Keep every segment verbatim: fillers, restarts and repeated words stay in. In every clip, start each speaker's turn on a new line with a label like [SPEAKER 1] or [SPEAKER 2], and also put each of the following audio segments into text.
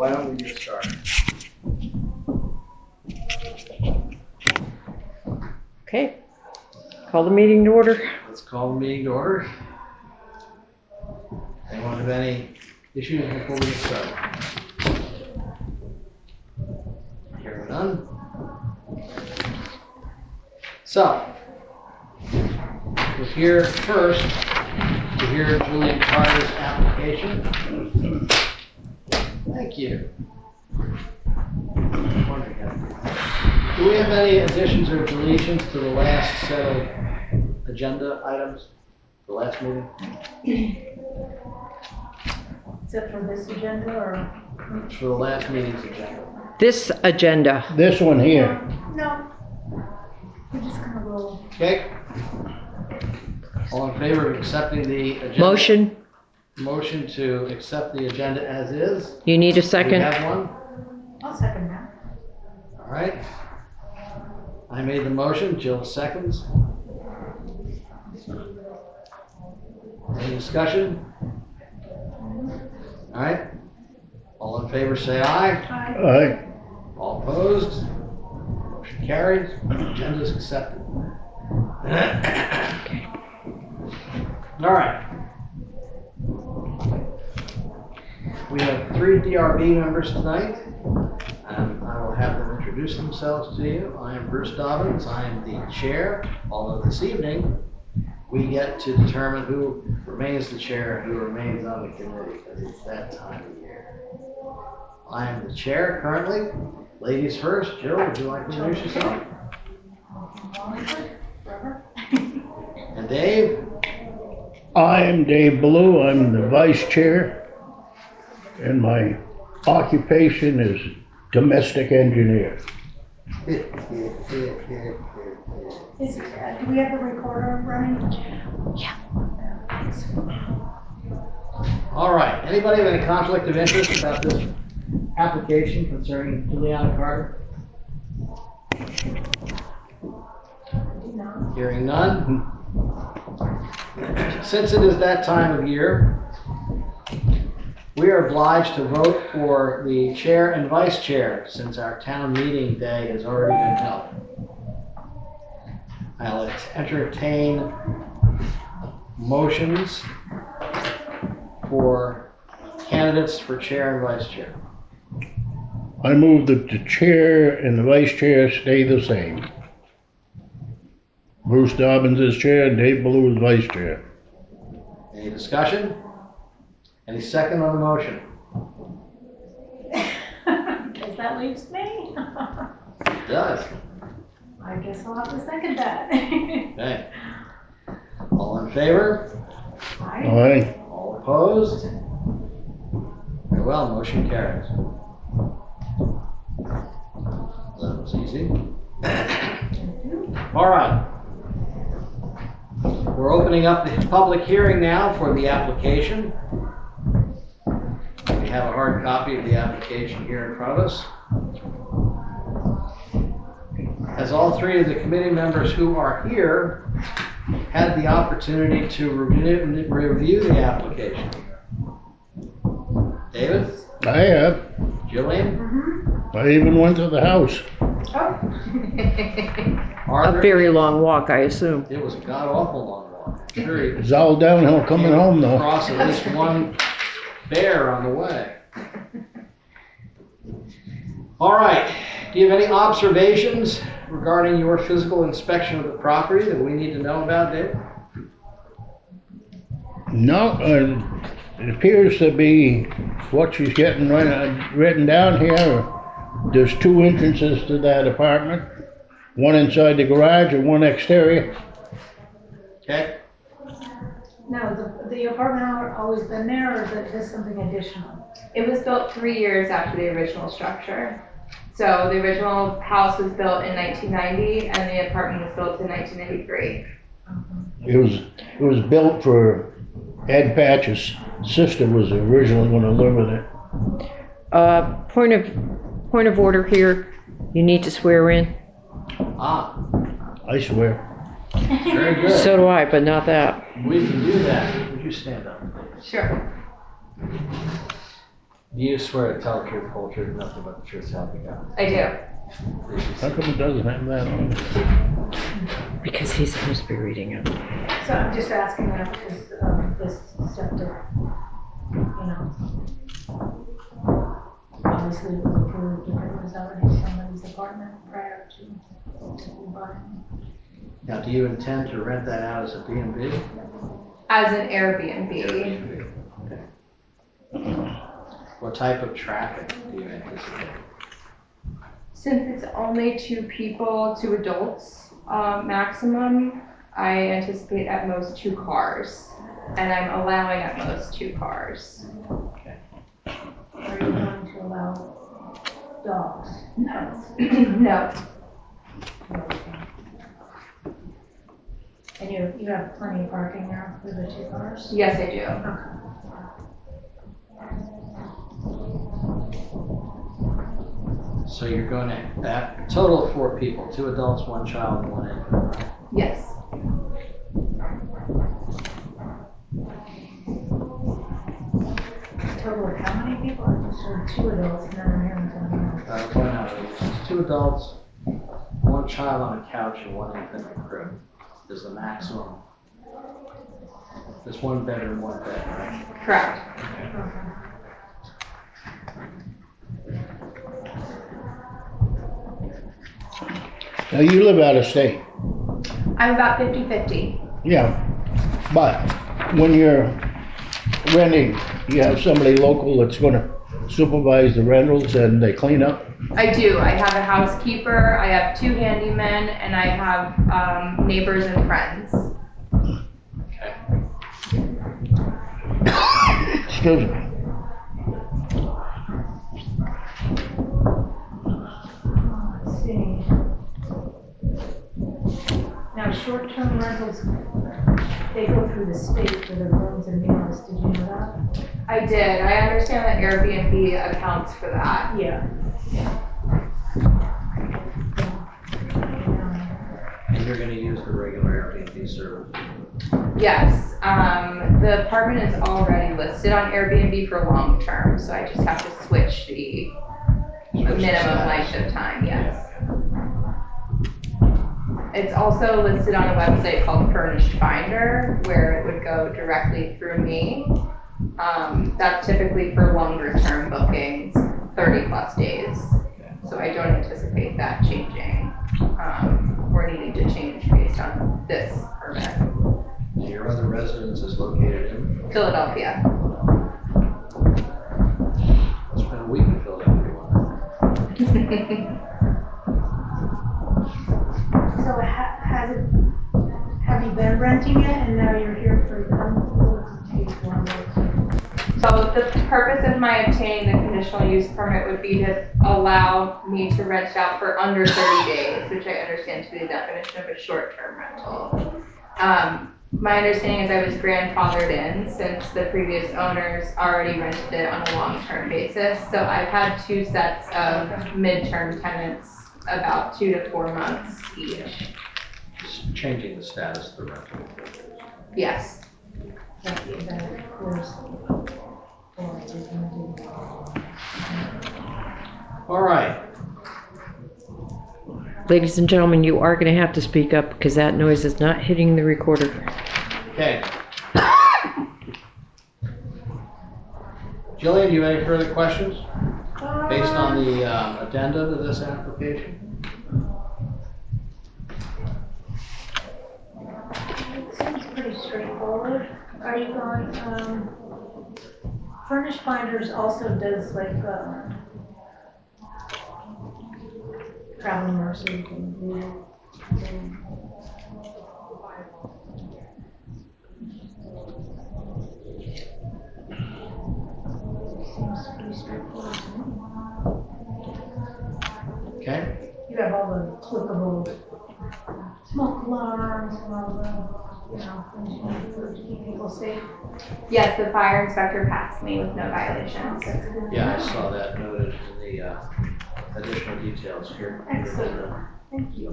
[SPEAKER 1] why don't we get started?
[SPEAKER 2] Okay, call the meeting to order.
[SPEAKER 1] Let's call the meeting to order. Anyone have any issues before we get started? Hearing none. So, we're here first to hear Julian Carter's application. Thank you. Do we have any additions or deletions to the last set of agenda items, the last meeting?
[SPEAKER 3] Except for this agenda, or?
[SPEAKER 1] For the last meeting's agenda.
[SPEAKER 2] This agenda.
[SPEAKER 4] This one here.
[SPEAKER 3] No. We're just gonna roll.
[SPEAKER 1] Okay. All in favor of accepting the agenda?
[SPEAKER 2] Motion,
[SPEAKER 1] Motion to accept the agenda as is.
[SPEAKER 2] you need a
[SPEAKER 1] We
[SPEAKER 2] second?
[SPEAKER 1] have one.
[SPEAKER 3] I'll second that.
[SPEAKER 1] All right. I made the motion, Jill seconds. Any discussion? All right. All in favor say aye.
[SPEAKER 3] Aye.
[SPEAKER 4] Aye.
[SPEAKER 1] All opposed? Motion carries. Agenda is accepted. All right. We have three D R B members tonight. Um, I will have them introduce themselves to you. I am Bruce Dobbins. I am the chair, although this evening we get to determine who remains the chair and who remains on the committee, because it's that time of year. I am the chair currently. Ladies first. Jill, would you like to introduce yourself? And Dave?
[SPEAKER 4] I am Dave Ballou. I'm the vice chair, and my occupation is domestic engineer.
[SPEAKER 3] Is, uh, do we have the recorder running?
[SPEAKER 2] Yeah.
[SPEAKER 1] All right. Anybody have any conflict of interest about this application concerning Juliana Carter?
[SPEAKER 3] No.
[SPEAKER 1] Hearing none. Since it is that time of year, we are obliged to vote for the chair and vice chair since our town meeting day has already been held. I'll entertain motions for candidates for chair and vice chair.
[SPEAKER 4] I move that the chair and the vice chair stay the same. Bruce Dobbins is chair and Dave Ballou is vice chair.
[SPEAKER 1] Any discussion? Any second on the motion?
[SPEAKER 3] Guess that leaves me.
[SPEAKER 1] It does.
[SPEAKER 3] I guess I'll have to second that.
[SPEAKER 1] Okay. All in favor?
[SPEAKER 3] Aye.
[SPEAKER 4] Aye.
[SPEAKER 1] All opposed? Very well, motion carries. That was easy. All right. We're opening up the public hearing now for the application. We have a hard copy of the application here in front of us. As all three of the committee members who are here had the opportunity to review, review the application. David?
[SPEAKER 4] I have.
[SPEAKER 1] Jillian?
[SPEAKER 3] Mm-hmm.
[SPEAKER 4] I even went to the house.
[SPEAKER 3] Oh.
[SPEAKER 2] A
[SPEAKER 1] Arthur?
[SPEAKER 2] very long walk, I assume.
[SPEAKER 1] It was a god-awful long walk. I'm sure you
[SPEAKER 4] It's all downhill coming
[SPEAKER 1] came
[SPEAKER 4] home though.
[SPEAKER 1] across at least one bear on the way. All right. Do you have any observations regarding your physical inspection of the property that we need to know about, Dave?
[SPEAKER 4] No, uh, it appears to be what she's getting written, written down here. There's two entrances to that apartment, one inside the garage and one exterior.
[SPEAKER 1] Okay.
[SPEAKER 3] No, the, the apartment al- always been there, or is it just something additional?
[SPEAKER 5] It was built three years after the original structure. So the original house was built in nineteen ninety and the apartment was built in nineteen ninety-three.
[SPEAKER 4] It was, it was built for Ed Patch's sister was originally gonna live in it.
[SPEAKER 2] Uh, point of, point of order here. You need to swear in.
[SPEAKER 1] Ah,
[SPEAKER 4] I swear.
[SPEAKER 1] very good.
[SPEAKER 2] So do I, but not that.
[SPEAKER 1] We can do that. Would you stand up?
[SPEAKER 5] Sure.
[SPEAKER 1] Do you swear to tell the truth, whole truth, and nothing but the truth, so help you God?
[SPEAKER 5] I do.
[SPEAKER 1] Please be
[SPEAKER 4] How
[SPEAKER 1] seated.
[SPEAKER 4] come it doesn't have that on?
[SPEAKER 2] Because he's supposed to be reading it.
[SPEAKER 3] So I'm just asking that because, um, this septic, you know, obviously it was approved if it was already somebody's apartment prior to, to buying.
[SPEAKER 1] Now, do you intend to rent that out as a B and B?
[SPEAKER 5] As an Airbnb.
[SPEAKER 1] Airbnb. Okay. What type of traffic do you anticipate?
[SPEAKER 5] Since it's only two people, two adults, um, maximum, I anticipate at most two cars. And I'm allowing at most two cars.
[SPEAKER 3] Are you going to allow dogs?
[SPEAKER 5] No. No.
[SPEAKER 3] And you, you have plenty of parking there for the two cars?
[SPEAKER 5] Yes, I do.
[SPEAKER 1] So you're going to, that total of four people, two adults, one child, and one infant, right?
[SPEAKER 5] Yes.
[SPEAKER 3] Total of how many people? I just heard two adults and then I'm hearing something else.
[SPEAKER 1] Uh, well, no, it's two adults, one child on a couch, and one infant in a crib is the maximum. There's one bedroom, one bed, right?
[SPEAKER 5] Correct.
[SPEAKER 4] Now, you live out of state.
[SPEAKER 5] I'm about fifty-fifty.
[SPEAKER 4] Yeah, but when you're renting, you have somebody local that's gonna supervise the rentals and they clean up?
[SPEAKER 5] I do. I have a housekeeper, I have two handymen, and I have um, neighbors and friends.
[SPEAKER 1] Okay.
[SPEAKER 4] Excuse me.
[SPEAKER 3] Let's see. Now, short-term rentals, they go through the state for the rooms and meals, did you know that?
[SPEAKER 5] I did. I understand that Airbnb accounts for that.
[SPEAKER 3] Yeah.
[SPEAKER 1] And you're gonna use the regular Airbnb service?
[SPEAKER 5] Yes. Um, the apartment is already listed on Airbnb for long term, so I just have to switch the
[SPEAKER 1] Switch the
[SPEAKER 5] minimum
[SPEAKER 1] status.
[SPEAKER 5] length of time, yes.
[SPEAKER 1] Yeah,
[SPEAKER 5] It's also listed on a website called Furnished Finder, where it would go directly through me. Um, that's typically for longer term bookings, thirty plus days. So I don't anticipate that changing, um, or needing to change based on this permit.
[SPEAKER 1] okay. So your other residence is located in?
[SPEAKER 5] Philadelphia.
[SPEAKER 1] It's been a week in Philadelphia, wasn't
[SPEAKER 3] So ha- has it, have you been renting it and now you're here for them?
[SPEAKER 5] So the purpose of my obtaining the conditional use permit would be to allow me to rent it out for under thirty days, which I understand to be the definition of a short-term rental. Um, my understanding is I was grandfathered in since the previous owners already rented it on a long-term basis. So I've had two sets of midterm tenants, about two to four months each.
[SPEAKER 1] Just changing the status of the rental.
[SPEAKER 5] Yes.
[SPEAKER 3] That, that clears. Or is it gonna do?
[SPEAKER 1] All right.
[SPEAKER 2] Ladies and gentlemen, you are going to have to speak up because that noise is not hitting the recorder.
[SPEAKER 1] Okay. Jillian, do you have any further questions based on the um, addenda to this application?
[SPEAKER 3] It seems pretty straightforward. Are you going, um, Furnished Finders also does like, um, travel nurses and real, um, seems pretty straightforward to me.
[SPEAKER 1] Okay.
[SPEAKER 3] You have all the clickable smoke alarms and all the, you know, things you need for to keep people safe.
[SPEAKER 5] Yes, the fire inspector passed me with no violations.
[SPEAKER 3] That's good.
[SPEAKER 1] Yeah, I saw that noted in the uh, additional details here.
[SPEAKER 3] Excellent. Thank you.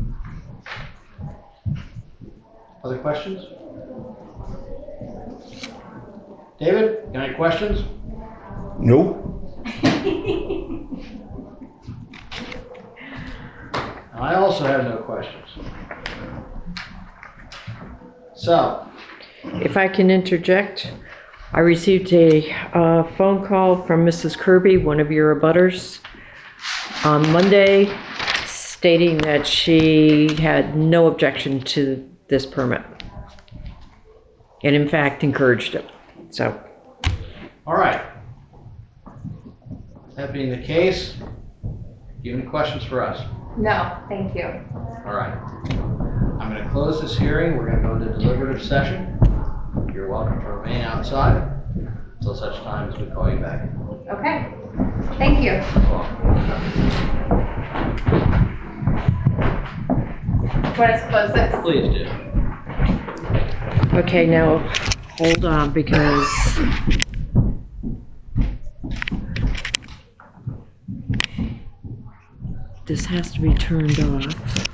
[SPEAKER 1] Other questions? David, got any questions?
[SPEAKER 4] Nope.
[SPEAKER 1] I also have no questions. So,
[SPEAKER 2] If I can interject, I received a uh, phone call from Missus Kirby, one of your abutters, on Monday, stating that she had no objection to this permit. And in fact, encouraged it, so.
[SPEAKER 1] all right. That being the case, do you have any questions for us?
[SPEAKER 5] No, thank you.
[SPEAKER 1] All right. I'm going to close this hearing. We're going to go into deliberative session. You're welcome to remain outside until such time as we call you back.
[SPEAKER 5] Okay, thank you. Want us to close this?
[SPEAKER 1] Please do.
[SPEAKER 2] Okay, now, hold on, because this has to be turned off.